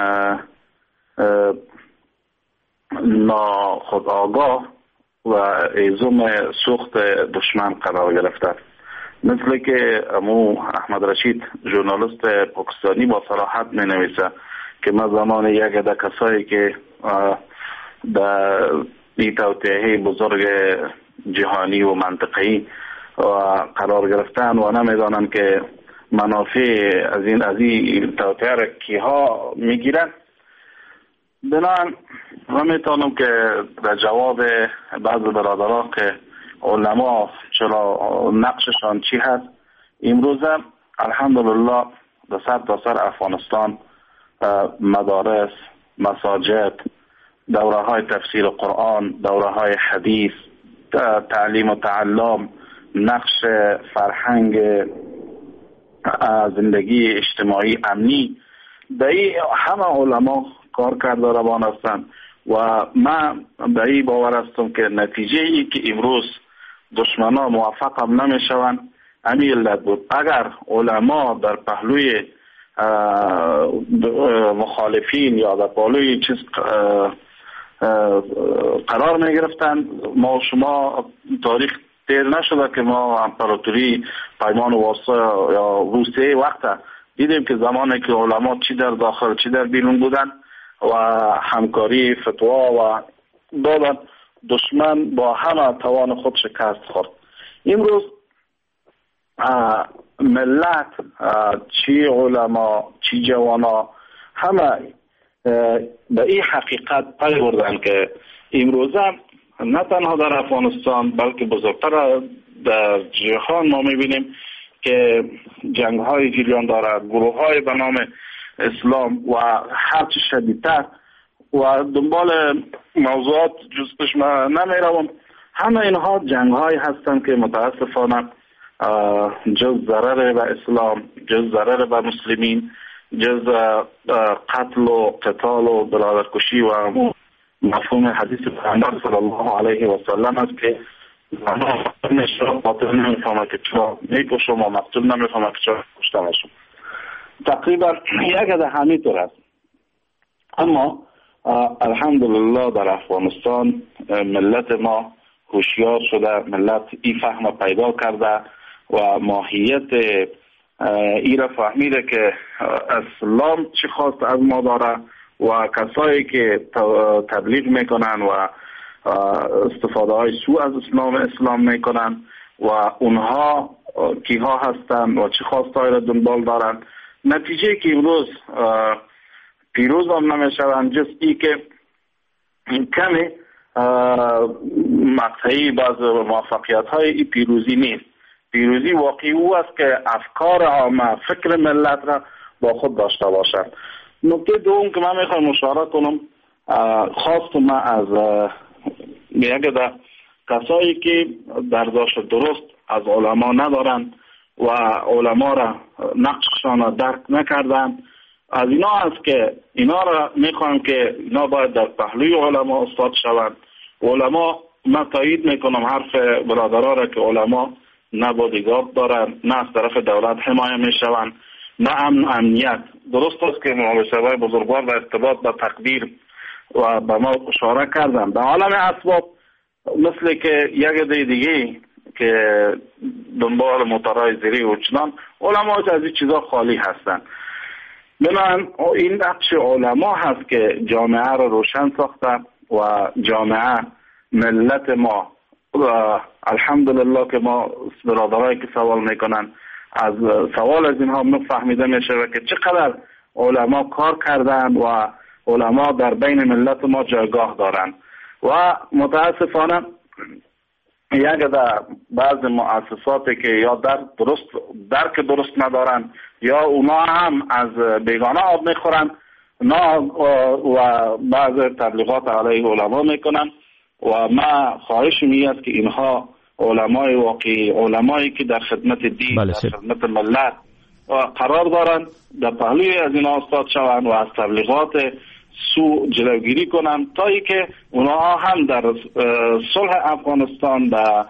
ناخودآگاه و ایزم سوخت دشمن قرار گرفته، مثل که امو احمد رشید ژورنالیست پاکستانی با صراحت می نویسه که ما زمان یک عده کسایی که در این توطئه بزرگ جهانی و منطقه‌ای قرار گرفتن و نمیدانند که منافع از این توطئه را کیها میگیرن. بنابراین من میتونم که در جواب بعض برادران که علما چرا نقششان چی هست، امروز الحمدلله در سر افغانستان مدارس، مساجد، دوره های تفسیر قرآن، دوره های حدیث، تعلیم و تعلم، نقش فرهنگ زندگی اجتماعی امنی، به این همه علما کار کرده روان هستند و من به این باور هستم که نتیجه ای که امروز دشمنا موفق هم نمی شوند همین علت بود. اگر علما در پهلوی مخالفین یا در پهلوی چیز قرار می گرفتن، ما شما تاریخ دیر نشده که ما امپراتوری پیمان واسطه یا روسیه وقت دیدیم که زمانی که علما چی در داخل چی در بیرون بودن و همکاری فتوا و دادن، دشمن با همه توان خود شکست خورد. امروز ملت چی علما چی جوانا همه به این حقیقت پی بردن که امروزه نه تنها در افغانستان بلکه بزرگتر در جهان ما میبینیم که جنگ های جریان دارد، گروه های به نام اسلام و هرچی شدیدتر و دنبال موضوعات جزش ما نمیروم. همه اینها جنگ های هستند که متاسفانه جز ضرر به اسلام، جز ضرر به مسلمین، جز قتل و قتال و برادرکشی و مفهوم حدیث پیامبر صلی الله علیه و سلم است که قاتل نمیفهمه که چرا میکشم و مقتول نمیفهمه که چرا کشته میشم. تقریبا یک عده همینطور است. اما الحمدلله در افغانستان ملت ما هوشیار شده، ملت این فهم پیدا کرده و ماهیت ای را فهمیده که اسلام چی خواست از ما داره و کسایی که تبلیغ میکنن و استفاده های سو از اسلام میکنن و اونها کیها هستن و چه خواستایی را دنبال دارن. نتیجه که امروز پیروز هم نمیشوند جز ای که کمی مقطعی بعض موفقیت های ای پیروزی نیست. پیروزی واقعی او است که افکار عامه، فکر ملت را با خود داشته باشد. نکته دوم که من میخوام اشاره کنم، خواست من از یک کسایی که برداشت درست از علما ندارن و علما را نقششان را درک نکردن، از اینا است که اینا را میخوام که اینا باید در پهلوی علما استاد شوند. علما، من تایید میکنم حرف برادرها را که علما نه بادیگارد دارن، نه از طرف دولت حمایه میشوند، نه امنیت. درست است که محاسبه بزرگوار و ارتباط با تقدیر و به ما اشاره کردن. در عالم اسباب مثل که یک دیگه که دنبال موتورهای زیری و چنان، علما از این چیزا خالی هستن. بنابراین این نقش علما هست که جامعه را روشن ساخته و جامعه ملت ما و الحمدلله که ما برادرایی که سوال میکنن از سوال از اینها فهمیده میشه که چقدر علما کار کردن و علما در بین ملت ما جایگاه دارن و متاسفانه یک در بعض مؤسساتی که یا درک درست ندارن یا اونا هم از بیگانه آب میخورن و بعض تبلیغات علیه علما میکنن و ما خواهشم این است که اینها علمای واقعی، علمایی که در خدمت دین، در خدمت ملت قرار دارن، در پهلوی از اینا استاد شوند و از تبلیغات سو جلوگیری کنن تا ای که اونها هم در صلح افغانستان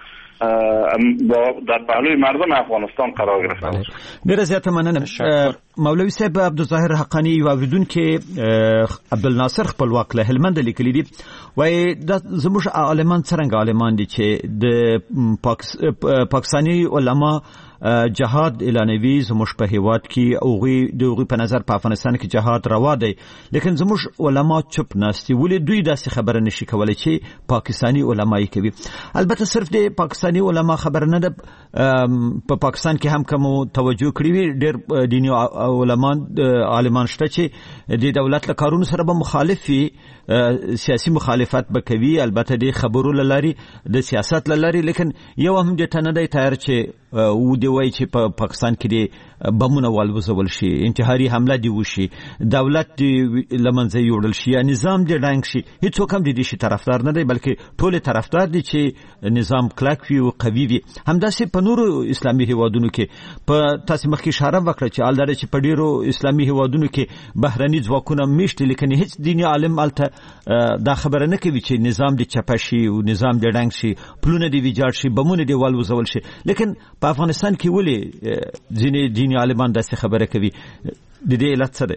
در پهلوی مردم افغانستان قرار گرفتن. ډیره زیاته مننه. مولوی صاحب عبدالظاهر حقانی یو اوریدونکي عبدالناصر خپلواک له هلمند لیکلي دي وایي دا زموږ عالمان څرنګه عالمان دي چې د پاکستاني علما جهاد اعلانوي زموږ په هیواد کې او دوی په نظر په افغانستان کې جهاد روا دی، لیکن زموږ علما چپ ناستي. ولې دوی داسې خبره نشي کولای چې پاکستاني علما یې کوي؟ البته صرف د پاکستاني علما خبر نه ده، په پاکستان کې هم کوم توجه کړی وي ډېر دیني عالمان شته چې د دولت له کارونو سره به مخالف وي، سیاسي مخالفت به کوي، البته د خبرو له لارې د سیاست له لارې، لیکن یو هم دې ته نه دی تیار چې و دی وایي چې په پاکستان کې د بمونه والوزول شي، انتحاري حمله دی وشي، دولت دی له منځه یوړل شي یا نظام دی ړنګ شي. هیڅوک هم د دې شي طرفدار نه دی، بلکې ټول طرفدار دي چې نظام کلک وي او قوي وي. همداسې په نورو اسلامي هیوادونو کې په تاسو مخکې اشاره وکړه چې الدار چې په ډیرو اسلامي هیوادونو کې بهرني ځواکونه میشت، لیکن هیڅ دیني عالم الته دا خبره نه کوي چې نظام دی چپه شي او نظام دی ړنګ شي، پلونه دی ویجاړ شي، بمونه دی والوزول شي. لیکن په افغانستان کې ولې ځینې دیني عالمان داسې خبره کوي؟ د دې علت څه دی؟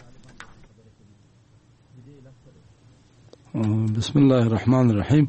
بسم الله الرحمن الرحیم.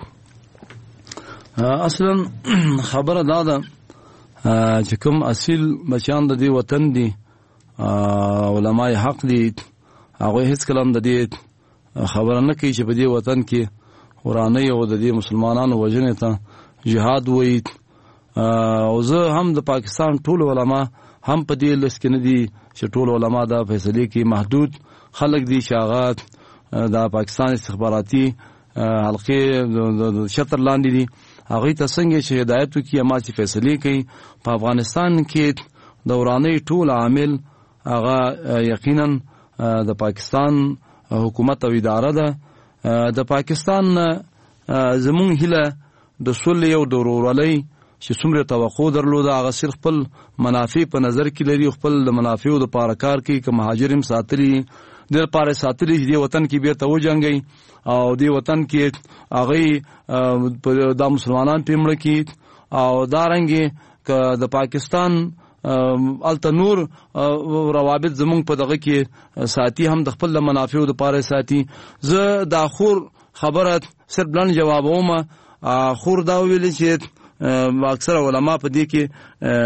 اصلا خبره دا ده چې کوم اصیل بچیان د دې وطن دي، علماء حق دي، هغه هیڅ کلام د دې خبره نه کوي چې په دې وطن کې ورانه او د دې مسلمانانو وجنه ته جهاد وایي. او زه هم د پاکستان ټول علما هم په دې لست کې نه دي چې ټول علما د فیصله کې محدود خلک دي چې هغه د پاکستان استخباراتي حلقې د شطر لاندې دي. هغه ته څنګه چې هدایت وکړي ما چې فیصله کوي په افغانستان کې د ورانه ټول عامل هغه یقینا د پاکستان حکومت او اداره ده. د پاکستان زمون هله د صلح او د ورورولۍ چې څومره توقع درلوده هغه صرف خپل منافع په نظر کې لري، خپل د منافعو د پاره کار کوي. که مهاجرین ساتلي د لپاره ساتلي چې د وطن کې بیرته وجنګي او د وطن کې هغه د مسلمانان پیمړه کې او دارنګي که د پاکستان الته نور روابط زمونږ په دغه کې ساتي، هم د خپل منافعو د پاره ساتي. زه د اخور خبره صرف بلند جوابوم. خور دا ویل چې اکثر علما په دې کې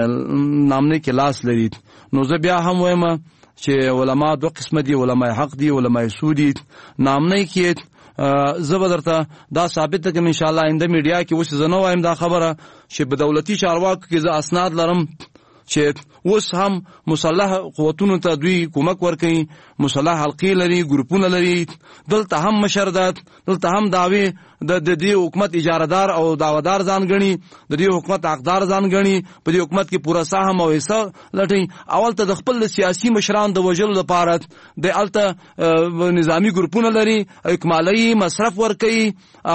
نامنه کې لاس لري. نو زه بیا هم وایم چې علما دوه قسم دي، علما حق دي، علما سودي. نامنه کې زه به درته دا ثابت کوم ان شاء الله آینده میډیا کې. اوس زه نه وایم دا خبره چې په دولتي چارواکو کې زه اسناد لرم چې اوس هم مسلح قوتونو ته دوی کومک ورکوي، مسلح حلقې لري، ګروپونه لري. دلته هم مشردات، دلته هم دعوی د دې حکومت اجارهدار او دعوادار ځان غني، د دې حکومت حقدار ځان غني، په دې حکومت کې پوره سهم او حصہ لټي. اول ته د خپل سیاسي مشران د وژلو لپاره د الته نظامی ګروپونه لري، اکمالي مصرف ورکوي.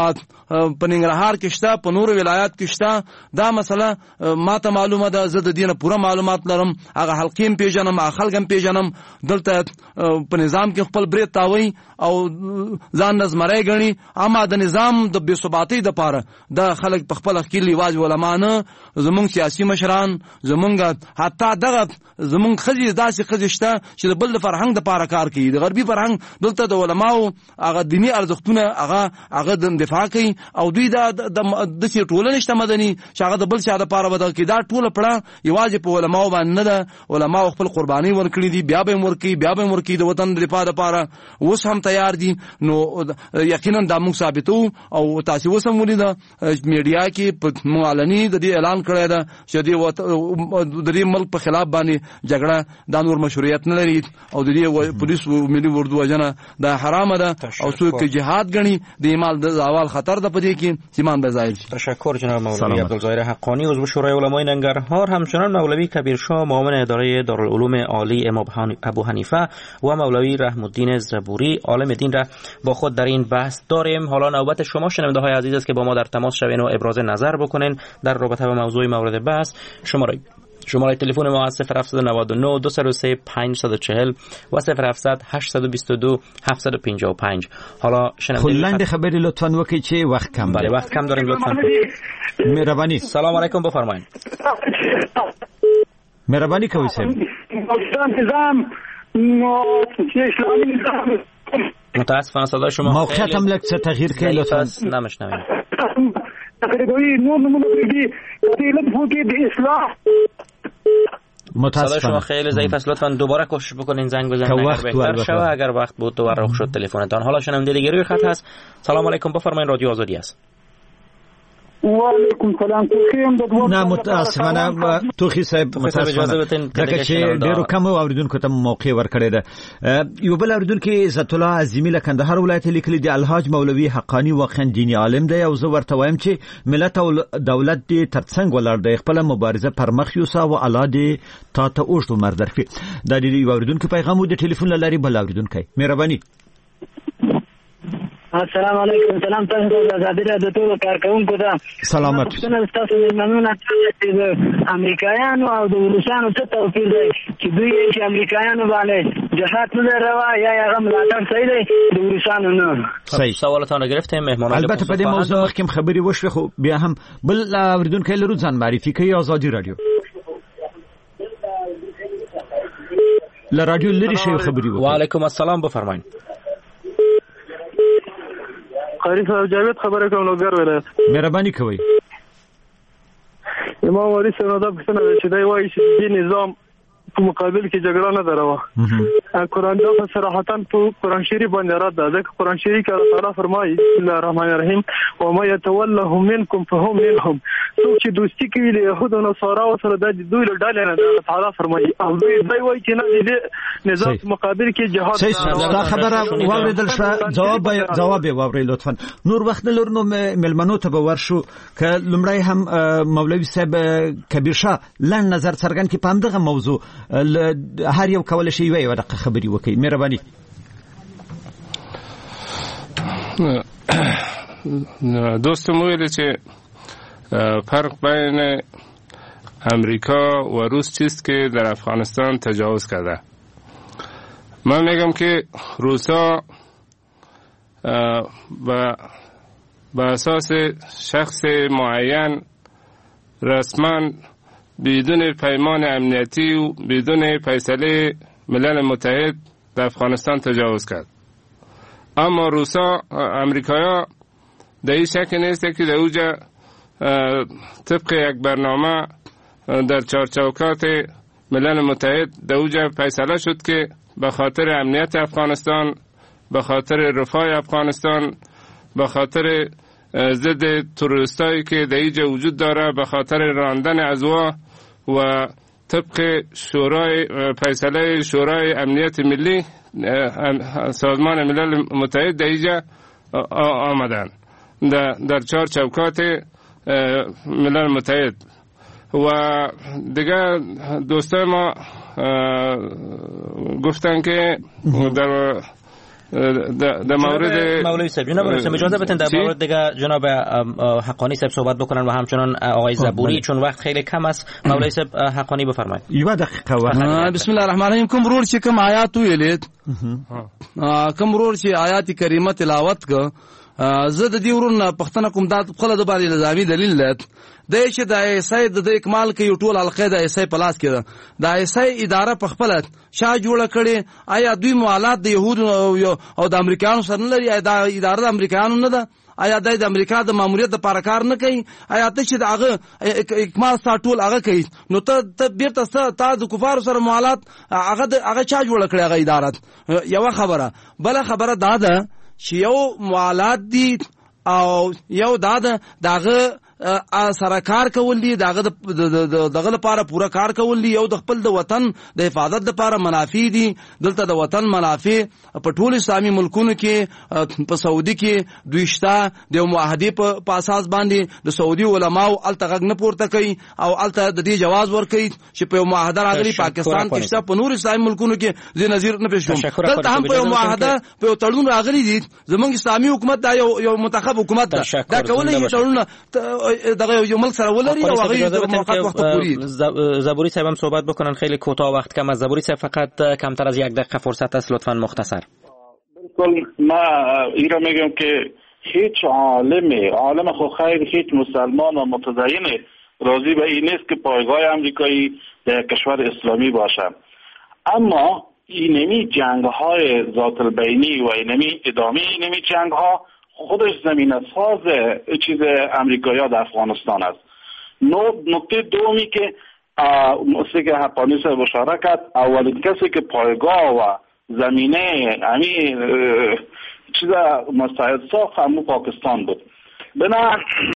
په ننګرهار کې شته، په نور ولایات کې شته. دا مسله ما ته معلومه ده، زه د دې نه پوره معلومات لرم. هغه حلقې پیژنم، هغه خلک پیژنم. دلته په نظام کې خپل برید تاوي او ځان نظمرای غني. اما د نظام د بې ثباتۍ د پاره د خلک په خپل خپل لیواز علما نه، زمونږ سیاسي مشران، زمونږ حتی دغه زمونږ خځې داسې خځې شته چې د بل فرهنګ د پاره کار کوي. د غربي فرهنګ دلته د علماو هغه دینی ارزښتونه هغه د دفاع کوي او دوی د څه ټولنې شته مدني چې هغه د بل څه د پاره بدل کړي. دا ټول پړه یوازې په علماو باندې نه ده. علماو خپل قرباني ورکړي دي، بیا به ورکړي د وطن د دفاع لپاره. اوس هم تیار دي. نو یقینا دا موږ ثابتو او تاسو اوس هم ولید میډیا کې په معلني د دې اعلان کړی ده چې د دې ملک په خلاف باندې جګړه دا نور مشروعیت نه لري او د دې پولیس او ملي اردو وجنه دا حرام ده او څوک جهاد غني د ایمال د زوال خطر ده په دې کې سیمان بزایل. تشکر جناب مولوی عبدالظاهر حقانی عضو شورای علمای ننگرهار. همچنان مولوی کبیرشاه معاون اداره دارالعلوم عالی امام ابو حنیفه و مولوی رحم الدین زبوری عالم دین را با خود در این بحث داریم. حالا نوبت شما شنونده های عزیز است که با ما در تماس شوین و ابراز نظر بکنین در رابطه با موضوع مورد بحث. شماره تلفن ما 0799 203 540 و 0700 822 755. حالا شنونده خبری لطفاً وکړئ چې وخت کم بله وقت کم داریم لطفاً. مهربانی. سلام علیکم بفرمایید. مهربانی کوي صاحب. متاسفانه صدای شما موقعیت هم لکه تغییر کړئ لطفاً. نمیشنویم. صدای شما خیلی ضعیف است. لطفاً دوباره کوشش بکنین زنگ بزنید اگر بهتر شود. اگر وقت بود تو رخ شد تلفنتان. حالا شنونده دیگه روی خط هست. سلام علیکم بفرمایید. رادیو آزادی است. و علیکم سلام. نه متاسفانه توخی صاحب متاسفانه دغه چې ډیرو کم اوریدونکو ته موقع ورکړی ده. یو بل اوریدونکو عزت الله عظیمی له کندهار ولایت لیکلی دی الحاج مولوی حقانی واقعا دینی عالم دی او زه ورته وایم چې ملت او دولت دې ترڅنګ ولر دی خپل مبارزه پر مخ یو سا او الله دې تا ته اوږد عمر درکړي. د دې اوریدونکو پیغام د ټلیفون لاري بل اوریدونکو مهرباني. السلام علیکم. سلام تاسو ته آزادی را د ټولو کارکونکو ته سلامت. تاسو مېلمنونه چې د امریکایانو او د روسانو څه توپیر دی چې دوی چې امریکایانو باندې جهاد نه روا یا هغه ملاتړ صحیح دی د روسانو نه. صحیح. سوالتان گرفتیم مهمانان. البته په دې موضوع مخکې خبري وشوه خو بیا هم بل اوریدونکو لرو ځان معرفي کوي. آزادی رادیو ل رادیو لري شی خبري وکړه. وعلیکم السلام بفرمایئ. قاری صاحب جاوید خبره کوم نو ګر ولایت. مهرباني کوئ. امام ولی سره دا پښتنه چې دی وایي چې د نظام په مقابل کې جګړه نه دروا. قرآن دا صراحتا په قرآن شریف باندې رد ده. ځکه قرآن شریف کې الله تعالی فرمایي بسم الله الرحمن الرحیم وما يتولهم منكم فهم منهم. څوک چې دوستی کوي له يهودو او نصاراو سره د دوی له ډلې نه ده. الله تعالی فرمایي او دوی وایي چې نه دې نظام مقابل کې جهاد. دا خبره واوریدل شو. جواب واوري لطفا. نور وخت لرنو ملمنو ته ورشو ک لمړی هم مولوی صاحب کبیر شاه لن نظر څرګند کې پام دغه موضوع هر یو کول شي وي ورقه خبري وکي. مهرباني. دوستم ویل چې فرق بین امریکا و روس چیست که در افغانستان تجاوز کرده. من میگم که روسا به اساس شخص معین رسما بدون پیمان امنیتی و بدون فیصله ملل متحد در افغانستان تجاوز کرد. اما روسا امریکایا در این شک نیست که در اوجا طبق یک برنامه در چارچوکات ملل متحد در اوجه فیصله شد که به خاطر امنیت افغانستان، به خاطر رفاه افغانستان، به خاطر ضد تروریستایی که در اینجا وجود داره، به خاطر راندن ازوا و طبق فیصله شورای امنیت ملی سازمان ملل متحد در اینجا آمدن در چهار چوکات ملل متحد. و دیگه دوستای ما گفتن که در مورد مولوی صاحب، جناب اجازه بدین در مورد دیگه جناب حقانی صاحب صحبت بکنن و همچنان آقای زبوری، چون وقت خیلی کم است. مولوی صاحب حقانی بفرمایید. یو دقیقه وقت. بسم الله الرحمن الرحیم. کوم ورور چې کوم آیات ویلید، کوم ورور چې آیات کریمه تلاوت کو، زه د دې ورونه پښتنه کوم د خپل د باندې لزامي دلیل لته د چې د ایسای د اکمال کې یو ټول حلقه د ایسای پلاس کې ده. د ایسای اداره په خپل شاه جوړه کړي. آیا دوی موالات د يهودو او د امریکایانو سره نه لري؟ دا اداره د امریکایانو نه ده؟ آیا د امریکا د ماموریت د لپاره کار نه کوي؟ آیا ته چې دغه اکمال ټول هغه کوي، نو ته بیرته تا د کفارو سره موالات هغه چا جوړه کړي هغه اداره؟ یو خبره. بل خبره دا ده چې یو موالات دي او یو دغه سره کار کول دي، دغه لپاره پورا کار کول دي. یو د خپل د وطن د حفاظت لپاره منافع دي. دلته د وطن منافع په ټول اسلامي ملکونو کې، په سعودي کې دویشته د معاهدې په اساس باندې د سعودي علماو الته غږ نه پورته کوي او الته د دې جواز ورکوي چې په معاهده راغلي پاکستان کې شته، په نور اسلامي ملکونو کې ځې نظیر نه پېښوم. دلته هم په معاهده په تړون راغلي دي. زمونږ اسلامي حکومت دا یو منتخب حکومت ده، دا کولای شي تړون دغه یو ملک سره ولري او هغه د موقت وخت پوری. زبوری صاحب هم صحبت بکنن، خیلی کوتاه وقت کم است. زبوری صاحب فقط کمتر از 1 دقیقه فرصت است، لطفاً مختصر. بالکل. ما ایرا میگم که هیچ عالم خو خیر، هیچ مسلمان و متدین راضی به این نیست که پایگاه امریکایی در کشور اسلامی باشه. اما اینمی جنگ های ذات البینی و اینمی ادامه اینمی جنگ ها خودش زمینه ساز چیز امریکایی در افغانستان است. نکته دومی که مثل که حقانی صاحب اشاره کرد، اولین کسی که پایگاه و زمینه همین چیز مستعد ساخت همون پاکستان بود. بنا